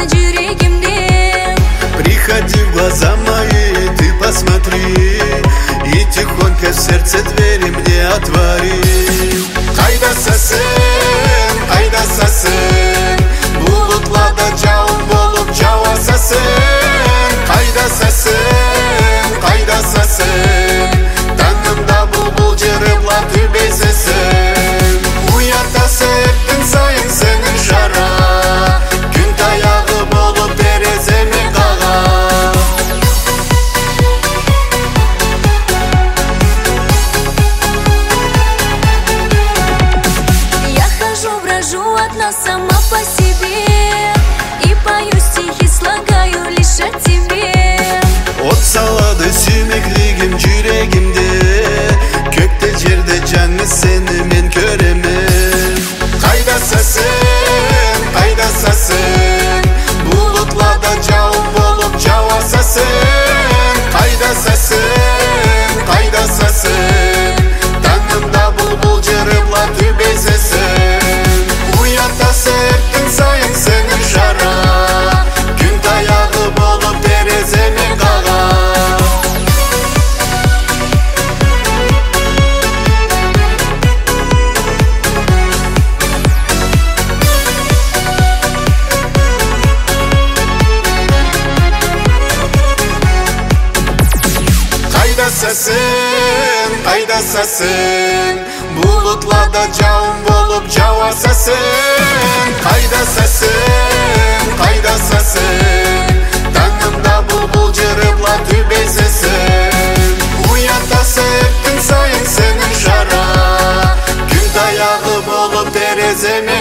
жүрегимде. Приходи в глаза мои, ты посмотри, и тихонько в сердце двери мне отвори. Кайдасасың, кайдасасың, булутларда жауын болып жауасасың. Кайдасасың, кайдасасың, таңымда бұлбұл жырыплар төбесесің. Уятасың күн сайын сенің жара, күн таяғы болып тереземе қаға. Я хожу, брожу одна сама по себе, и пою стихи, слагаю лишь о тебе. От салады сүймеклигим жүрегимде, көкте жерде жаңы сені мен көремін. Кайдасасың, кайдасасың, булутларда жауын болып жауасасың. Кайдасасың, кайдасасың, таңымда бұлбұл жырыплар төбесесің. Уятасың күн сайын сенің жара, күн таяғы болып тереземе қаға. Кайдасасың, кайдасасың, булутларда жауын болып жауасасың. Кайдасасың, кайдасасың, таңымда бұлбұл жырыплар төбесесің. Уятасың күн сайын сенің жара, күн таяғы болып тереземе